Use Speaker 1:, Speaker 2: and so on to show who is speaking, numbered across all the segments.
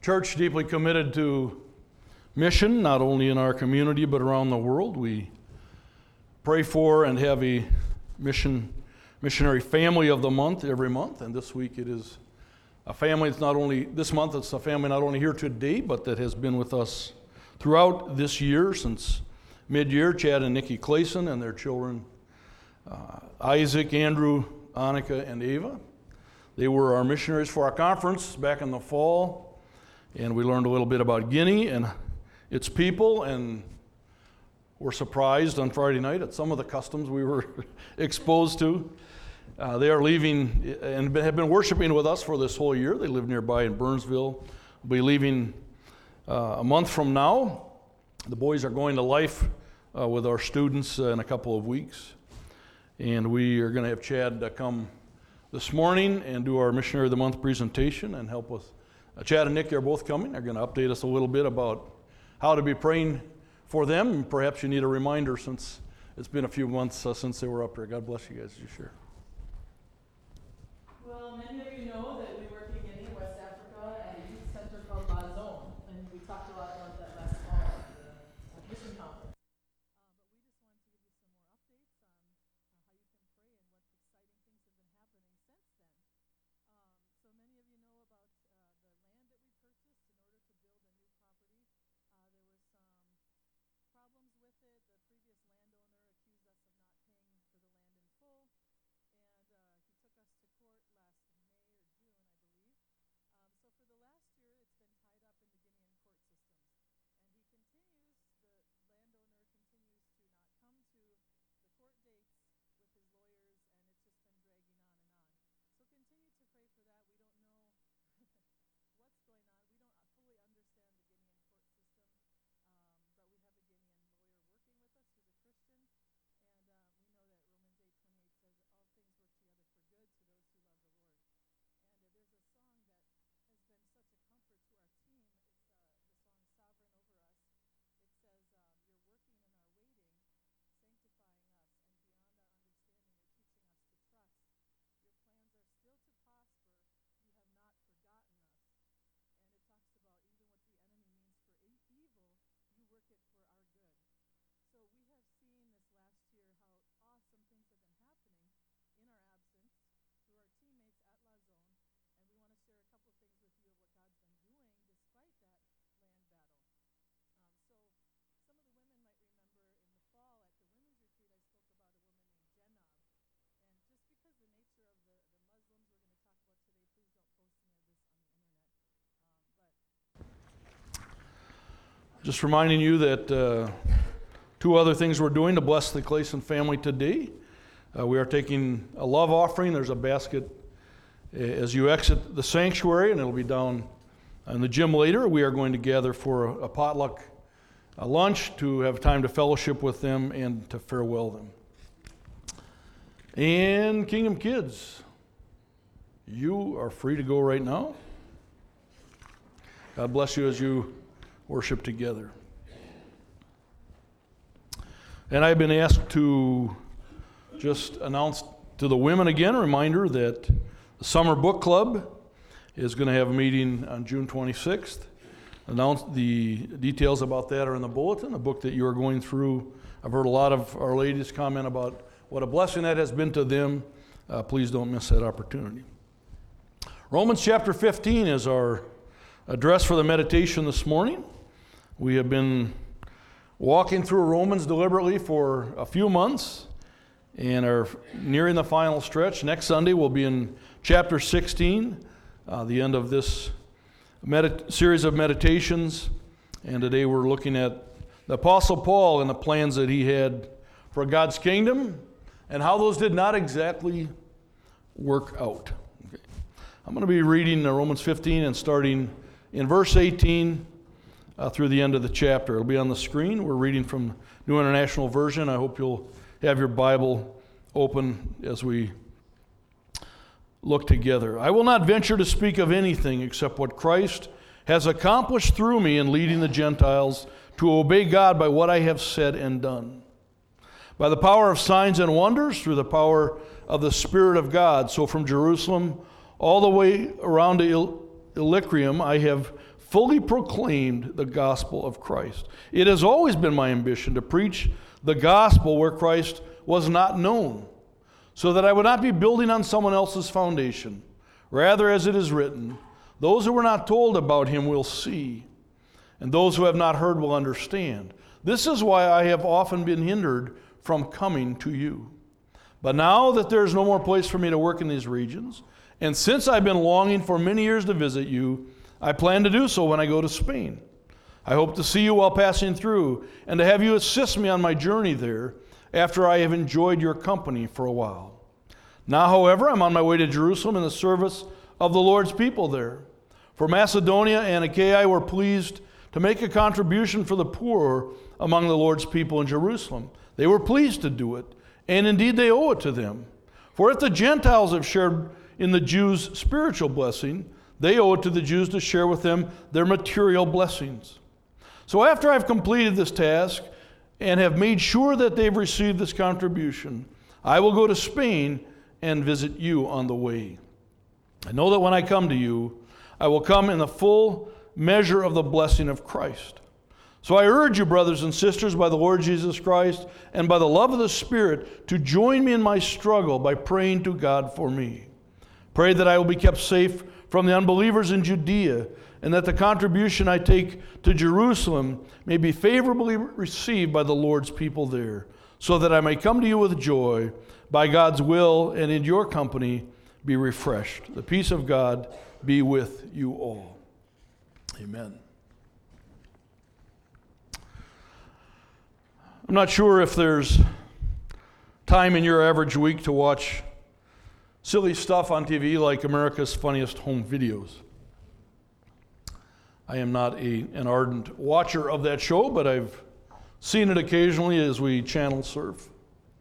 Speaker 1: church deeply committed to mission, not only in our community but around the world. We pray for and have a missionary family of the month every month, and this week it is a family that's not only, this month it's a family not only here today, but that has been with us throughout this year since mid-year, Chad and Nikki Clayson and their children, Isaac, Andrew, Annika, and Ava. They were our missionaries for our conference back in the fall, and we learned a little bit about Guinea and its people, and were surprised on Friday night at some of the customs we were exposed to. They are leaving and have been worshiping with us for this whole year. They live nearby in Burnsville. They'll be leaving a month from now. The boys are going to Life with our students in a couple of weeks. And we are going to have Chad come this morning and do our Missionary of the Month presentation and help us. Chad and Nick are both coming. They're going to update us a little bit about how to be praying for them. And perhaps you need a reminder since it's been a few months since they were up here. God bless you guys as you share.
Speaker 2: Well, many of you know that we work in Guinea, West Africa, at a youth center called La Zone, and we talked a lot about that last fall at the mission conference. But we just wanted to give you some more updates on how you can pray and what exciting things have been happening since then. So many of you know about the land that we purchased in order to build a new property. There were some problems with it. The previous landowner accused us of not paying for the land in full, and he took us to court last May or June, I believe. So for the last year, it's been tied up in the Guinean court systems. And the landowner continues to not come to the court dates with his lawyers, and it's just been dragging on and on. So continue to pray for that. We don't know what's going on. We don't fully understand the Guinean court system, but we have a Guinean lawyer working with us who's a Christian, and we know that Romans 8:28 says all things work together for good to those who love the Lord. And there's a song that has been such a comfort to our team. It's the song Sovereign Over Us. It says, you're working in our waiting, sanctifying us, and beyond our understanding, you're teaching us to trust. Your plans are still to prosper. You have not forgotten us. And it talks about even what the enemy means for evil, you work it for our good. So we have seen this last year how awesome things have been happening in our absence through our teammates at La Zone, and we want to share a couple of things with you of what God's been doing despite that land battle. So some of the women might remember in the fall at the women's retreat I spoke about a woman named Jenab. And just because the nature of the Muslims we're going to talk about today, please don't post any of this on the internet.
Speaker 1: Just reminding you that two other things we're doing to bless the Clayson family today. We are taking a love offering. There's a basket as you exit the sanctuary, and it'll be down in the gym later. We are going to gather for a potluck lunch to have time to fellowship with them and to farewell them. And Kingdom Kids, you are free to go right now. God bless you as you worship together. And I've been asked to just announce to the women again, a reminder that the Summer Book Club is going to have a meeting on June 26th. The details about that are in the bulletin, a book that you are going through. I've heard a lot of our ladies comment about what a blessing that has been to them. Please don't miss that opportunity. Romans chapter 15 is our address for the meditation this morning. We have been walking through Romans deliberately for a few months and are nearing the final stretch. Next Sunday we'll be in chapter 16, the end of this series of meditations. And today we're looking at the Apostle Paul and the plans that he had for God's kingdom and how those did not exactly work out. Okay. I'm going to be reading Romans 15 and starting in verse 18 through the end of the chapter. It'll be on the screen. We're reading from New International Version. I hope you'll have your Bible open as we look together. I will not venture to speak of anything except what Christ has accomplished through me in leading the Gentiles to obey God by what I have said and done. By the power of signs and wonders, through the power of the Spirit of God. So from Jerusalem all the way around to Illyricum, I have fully proclaimed the gospel of Christ. It has always been my ambition to preach the gospel where Christ was not known, so that I would not be building on someone else's foundation. Rather, as it is written, those who were not told about him will see, and those who have not heard will understand. This is why I have often been hindered from coming to you. But now that there is no more place for me to work in these regions, and since I've been longing for many years to visit you, I plan to do so when I go to Spain. I hope to see you while passing through, and to have you assist me on my journey there after I have enjoyed your company for a while. Now, however, I'm on my way to Jerusalem in the service of the Lord's people there. For Macedonia and Achaia were pleased to make a contribution for the poor among the Lord's people in Jerusalem. They were pleased to do it, and indeed they owe it to them. For if the Gentiles have shared in the Jews' spiritual blessing, they owe it to the Jews to share with them their material blessings. So after I've completed this task and have made sure that they've received this contribution, I will go to Spain and visit you on the way. I know that when I come to you, I will come in the full measure of the blessing of Christ. So I urge you, brothers and sisters, by the Lord Jesus Christ and by the love of the Spirit, to join me in my struggle by praying to God for me. Pray that I will be kept safe from the unbelievers in Judea, and that the contribution I take to Jerusalem may be favorably received by the Lord's people there, so that I may come to you with joy, by God's will, and in your company be refreshed. The peace of God be with you all. Amen. I'm not sure if there's time in your average week to watch silly stuff on TV like America's Funniest Home Videos. I am not an ardent watcher of that show, but I've seen it occasionally as we channel surf.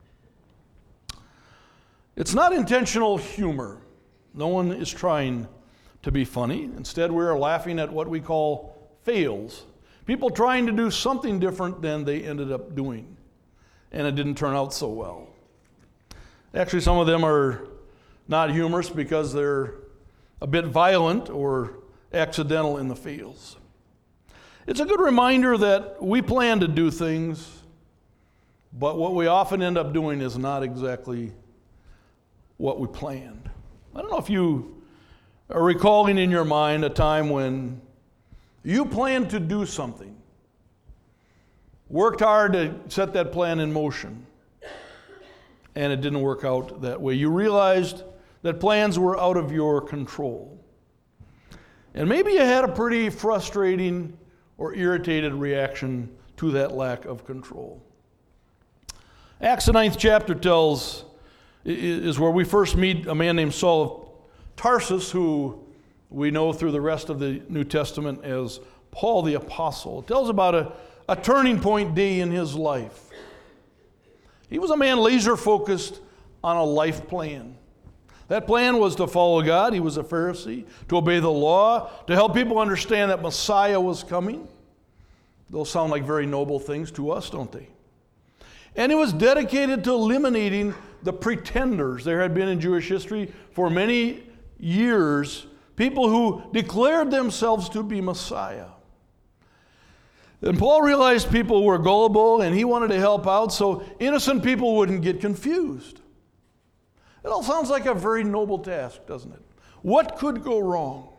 Speaker 1: It's not intentional humor. No one is trying to be funny. Instead, we are laughing at what we call fails. People trying to do something different than they ended up doing, and it didn't turn out so well. Actually, some of them are not humorous because they're a bit violent or accidental in the fails. It's a good reminder that we plan to do things, but what we often end up doing is not exactly what we planned. I don't know if you are recalling in your mind a time when you planned to do something, worked hard to set that plan in motion, and it didn't work out that way. You realized that plans were out of your control. And maybe you had a pretty frustrating or irritated reaction to that lack of control. Acts, the 9th chapter is where we first meet a man named Saul of Tarsus, who we know through the rest of the New Testament as Paul the Apostle. It tells about a turning point day in his life. He was a man laser focused on a life plan. That plan was to follow God. He was a Pharisee, to obey the law, to help people understand that Messiah was coming. Those sound like very noble things to us, don't they? And he was dedicated to eliminating the pretenders. There had been in Jewish history for many years people who declared themselves to be Messiah. And Paul realized people were gullible and he wanted to help out so innocent people wouldn't get confused. It all sounds like a very noble task, doesn't it? What could go wrong?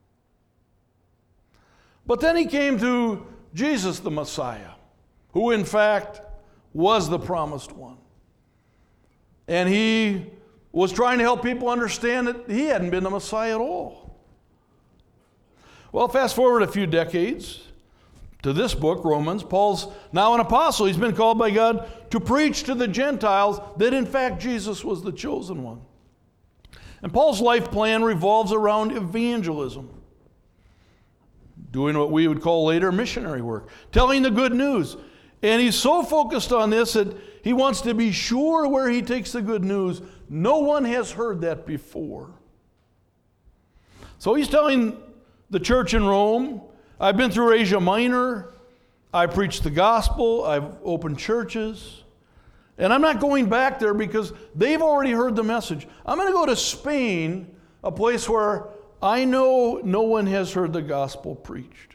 Speaker 1: But then he came to Jesus the Messiah, who in fact was the promised one. And he was trying to help people understand that he hadn't been the Messiah at all. Well, fast forward a few decades to this book, Romans. Paul's now an apostle. He's been called by God to preach to the Gentiles that in fact Jesus was the chosen one. And Paul's life plan revolves around evangelism, doing what we would call later missionary work, telling the good news. And he's so focused on this that he wants to be sure where he takes the good news, no one has heard that before. So he's telling the church in Rome, I've been through Asia Minor, I preached the gospel, I've opened churches, and I'm not going back there because they've already heard the message. I'm going to go to Spain, a place where I know no one has heard the gospel preached.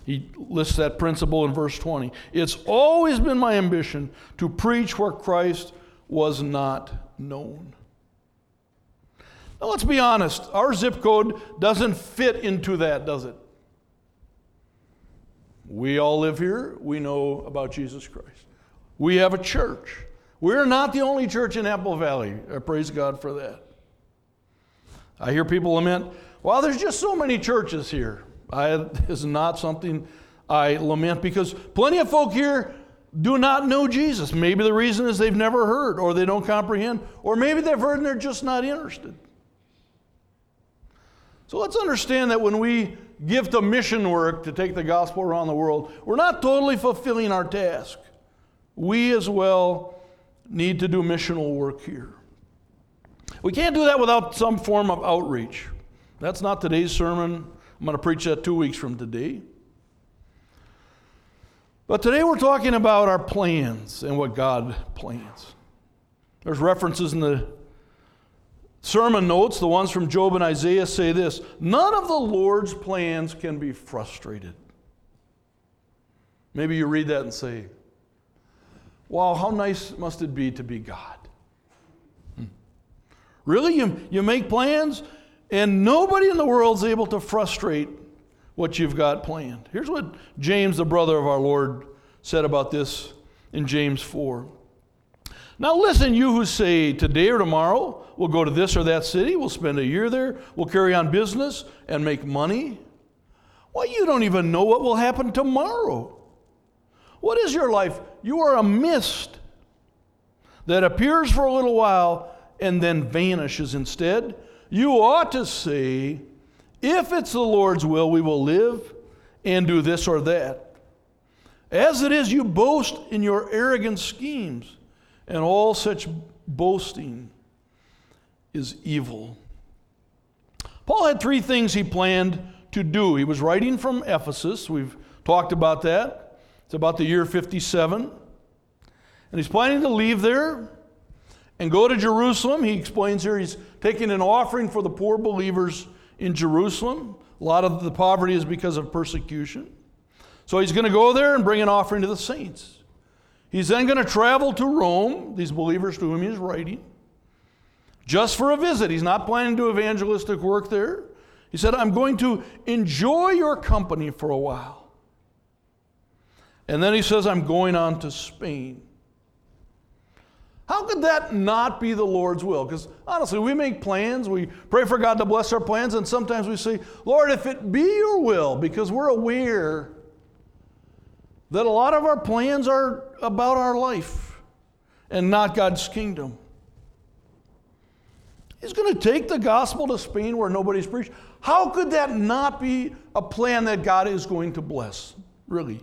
Speaker 1: He lists that principle in verse 20. It's always been my ambition to preach where Christ was not known. Now let's be honest. Our zip code doesn't fit into that, does it? We all live here. We know about Jesus Christ. We have a church. We're not the only church in Apple Valley. I praise God for that. I hear people lament, well, there's just so many churches here. It's not something I lament because plenty of folk here do not know Jesus. Maybe the reason is they've never heard or they don't comprehend, or maybe they've heard and they're just not interested. So let's understand that when we give to mission work to take the gospel around the world, we're not totally fulfilling our task. We as well need to do missional work here. We can't do that without some form of outreach. That's not today's sermon. I'm going to preach that 2 weeks from today. But today we're talking about our plans and what God plans. There's references in the sermon notes, the ones from Job and Isaiah say this: none of the Lord's plans can be frustrated. Maybe you read that and say, wow, how nice must it be to be God? Really? You make plans and nobody in the world is able to frustrate what you've got planned. Here's what James, the brother of our Lord, said about this in James 4. Now listen, you who say, today or tomorrow we'll go to this or that city, we'll spend a year there, we'll carry on business and make money. Well, you don't even know what will happen tomorrow. What is your life? You are a mist that appears for a little while and then vanishes instead. You ought to say, if it's the Lord's will, we will live and do this or that. As it is, you boast in your arrogant schemes, and all such boasting is evil. Paul had 3 things he planned to do. He was writing from Ephesus. We've talked about that. It's about the year 57. And he's planning to leave there and go to Jerusalem. He explains here he's taking an offering for the poor believers in Jerusalem. A lot of the poverty is because of persecution. So he's going to go there and bring an offering to the saints. He's then going to travel to Rome, these believers to whom he's writing, just for a visit. He's not planning to do evangelistic work there. He said, I'm going to enjoy your company for a while. And then he says, I'm going on to Spain. How could that not be the Lord's will? Because honestly, we make plans, we pray for God to bless our plans, and sometimes we say, Lord, if it be your will, because we're aware that a lot of our plans are about our life and not God's kingdom. He's going to take the gospel to Spain where nobody's preached. How could that not be a plan that God is going to bless? Really?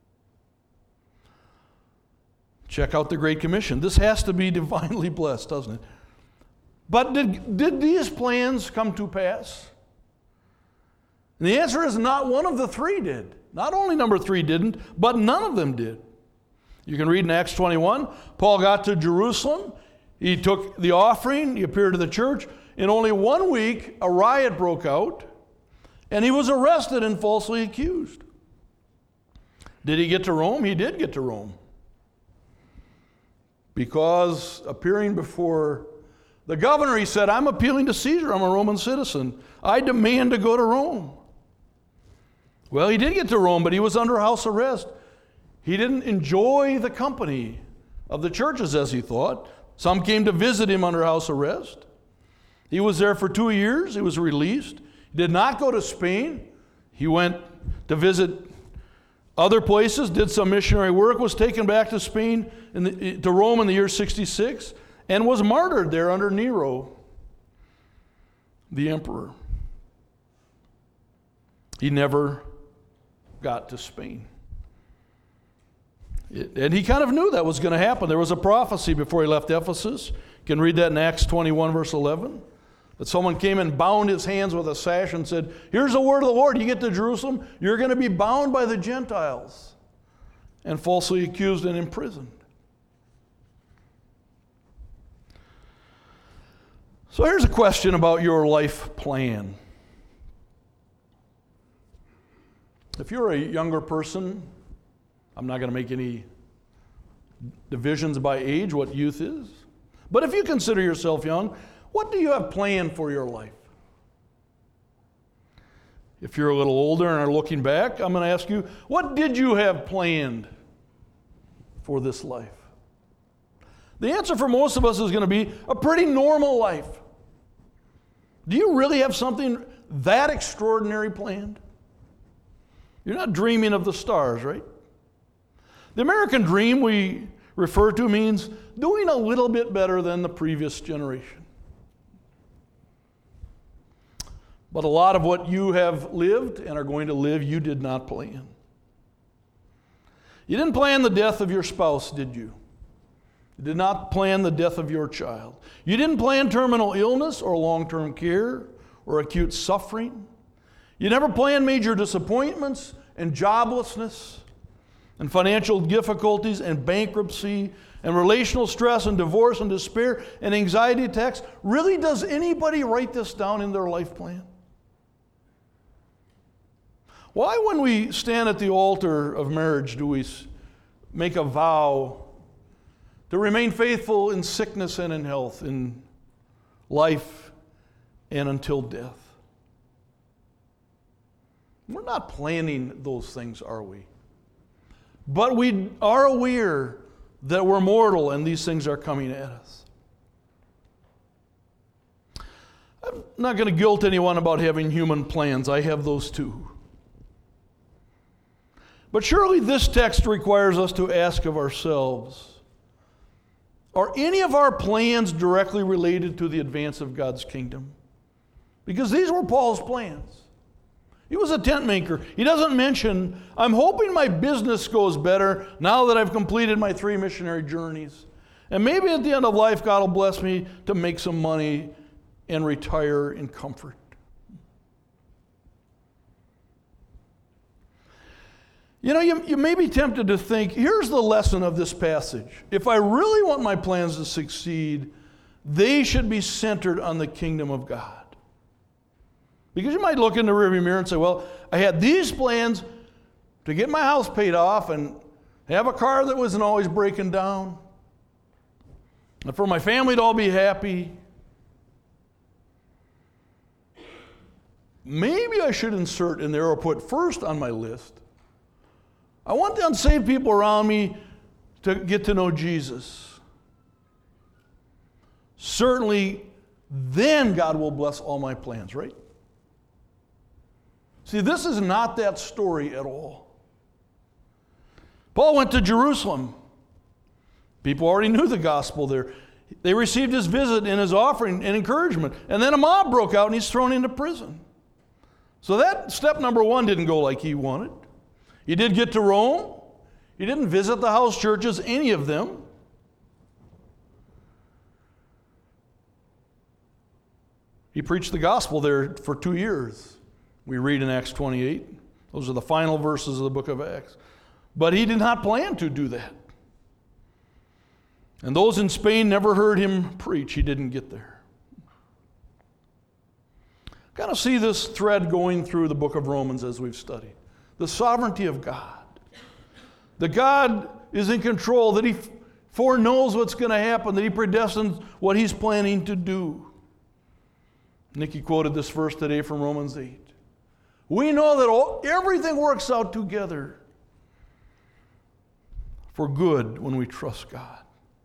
Speaker 1: Check out the Great Commission. This has to be divinely blessed, doesn't it? But did these plans come to pass? And the answer is not one of the 3 did. Not only number 3 didn't, but none of them did. You can read in Acts 21, Paul got to Jerusalem. He took the offering. He appeared to the church. In only 1 week, a riot broke out, and he was arrested and falsely accused. Did he get to Rome? He did get to Rome. Because appearing before the governor, he said, I'm appealing to Caesar. I'm a Roman citizen. I demand to go to Rome. Well, he did get to Rome, but he was under house arrest. He didn't enjoy the company of the churches as he thought. Some came to visit him under house arrest. He was there for 2 years. He was released. He did not go to Spain. He went to visit other places, did some missionary work, was taken back to Spain, to Rome in the year 66, and was martyred there under Nero, the emperor. He never got to Spain. And he kind of knew that was going to happen. There was a prophecy before he left Ephesus. You can read that in Acts 21, verse 11. That someone came and bound his hands with a sash and said, here's the word of the Lord. You get to Jerusalem, you're going to be bound by the Gentiles and falsely accused and imprisoned. So here's a question about your life plan. If you're a younger person, I'm not going to make any divisions by age, what youth is. But if you consider yourself young, what do you have planned for your life? If you're a little older and are looking back, I'm going to ask you, what did you have planned for this life? The answer for most of us is going to be a pretty normal life. Do you really have something that extraordinary planned? You're not dreaming of the stars, right? The American dream we refer to means doing a little bit better than the previous generation. But a lot of what you have lived and are going to live, you did not plan. You didn't plan the death of your spouse, did you? You did not plan the death of your child. You didn't plan terminal illness or long-term care or acute suffering. You never planned major disappointments and joblessness and financial difficulties and bankruptcy and relational stress and divorce and despair and anxiety attacks. Really, does anybody write this down in their life plan? Why, when we stand at the altar of marriage, do we make a vow to remain faithful in sickness and in health, in life and until death? We're not planning those things, are we? But we are aware that we're mortal and these things are coming at us. I'm not going to guilt anyone about having human plans. I have those too. But surely this text requires us to ask of ourselves, are any of our plans directly related to the advance of God's kingdom? Because these were Paul's plans. He was a tent maker. He doesn't mention, I'm hoping my business goes better now that I've completed my 3 missionary journeys. And maybe at the end of life, God will bless me to make some money and retire in comfort. You know, you may be tempted to think, here's the lesson of this passage. If I really want my plans to succeed, they should be centered on the kingdom of God. Because you might look in the rearview mirror and say, well, I had these plans to get my house paid off and have a car that wasn't always breaking down, and for my family to all be happy. Maybe I should insert in there or put first on my list, I want the unsaved people around me to get to know Jesus. Certainly, then God will bless all my plans, right? See, this is not that story at all. Paul went to Jerusalem. People already knew the gospel there. They received his visit and his offering and encouragement. And then a mob broke out and he's thrown into prison. So that step number 1 didn't go like he wanted. He did get to Rome. He didn't visit the house churches, any of them. He preached the gospel there for 2 years. We read in Acts 28. Those are the final verses of the book of Acts. But he did not plan to do that. And those in Spain never heard him preach. He didn't get there. Kind of see this thread going through the book of Romans as we've studied. The sovereignty of God. That God is in control, that he foreknows what's going to happen, that he predestines what he's planning to do. Nikki quoted this verse today from Romans 8. We know that everything works out together for good when we trust God.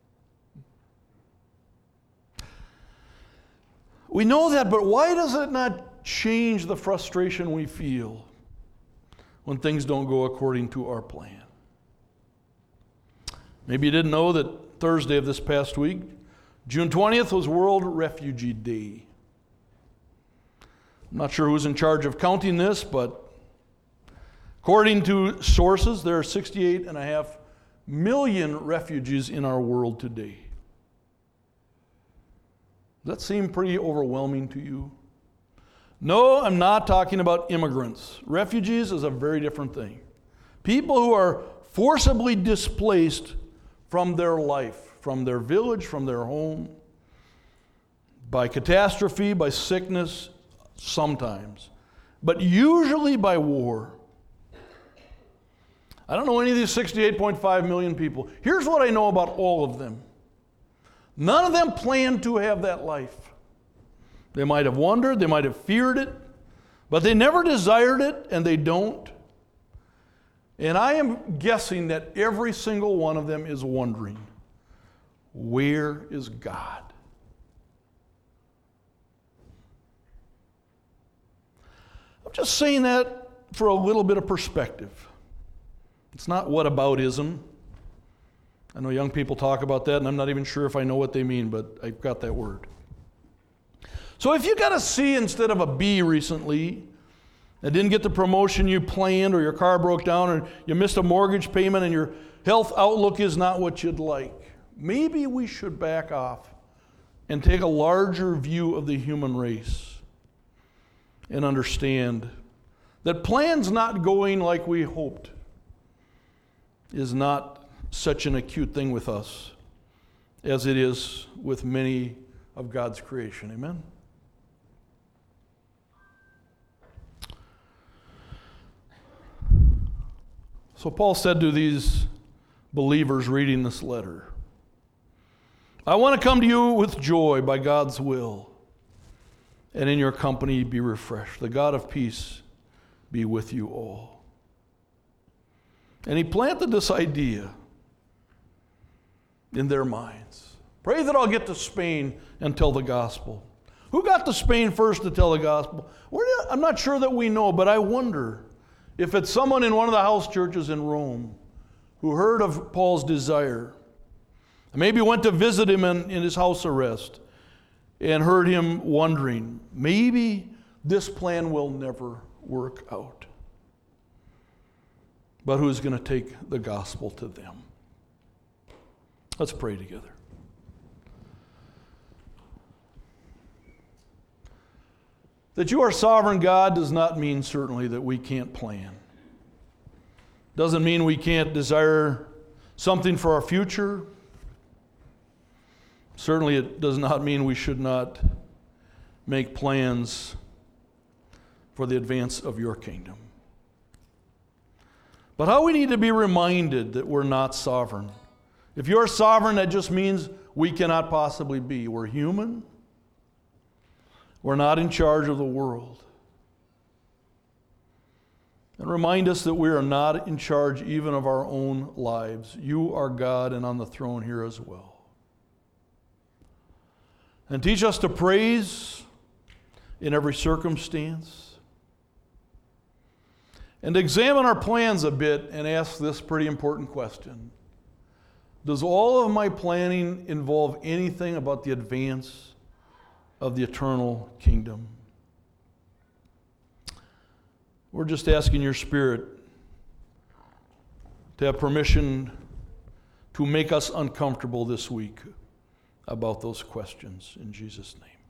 Speaker 1: We know that, but why does it not change the frustration we feel when things don't go according to our plan? Maybe you didn't know that Thursday of this past week, June 20th, was World Refugee Day. I'm not sure who's in charge of counting this, but according to sources, there are 68.5 million refugees in our world today. Does that seem pretty overwhelming to you? No, I'm not talking about immigrants. Refugees is a very different thing. People who are forcibly displaced from their life, from their village, from their home, by catastrophe, by sickness, sometimes, but usually by war. I don't know any of these 68.5 million people. Here's what I know about all of them. None of them planned to have that life. They might have wondered, they might have feared it, but they never desired it, and they don't. And I am guessing that every single one of them is wondering, where is God? I'm just saying that for a little bit of perspective. It's not whataboutism. I know young people talk about that, and I'm not even sure if I know what they mean, but I've got that word. So if you got a C instead of a B recently, and didn't get the promotion you planned, or your car broke down, or you missed a mortgage payment, and your health outlook is not what you'd like, maybe we should back off and take a larger view of the human race and understand that plans not going like we hoped is not such an acute thing with us as it is with many of God's creation. Amen? So Paul said to these believers reading this letter, I want to come to you with joy by God's will, and in your company be refreshed. The God of peace be with you all. And he planted this idea in their minds. Pray that I'll get to Spain and tell the gospel. Who got to Spain first to tell the gospel? I'm not sure that we know, but I wonder if it's someone in one of the house churches in Rome who heard of Paul's desire, maybe went to visit him in his house arrest and heard him wondering, maybe this plan will never work out. But who's going to take the gospel to them? Let's pray together. That you are sovereign God does not mean certainly that we can't plan. Doesn't mean we can't desire something for our future. Certainly it does not mean we should not make plans for the advance of your kingdom. But how we need to be reminded that we're not sovereign. If you're sovereign, that just means we cannot possibly be. We're human. We're not in charge of the world. And remind us that we are not in charge even of our own lives. You are God and on the throne here as well. And teach us to praise in every circumstance. And examine our plans a bit and ask this pretty important question. Does all of my planning involve anything about the advance of the eternal kingdom? We're just asking your Spirit to have permission to make us uncomfortable this week about those questions in Jesus' name.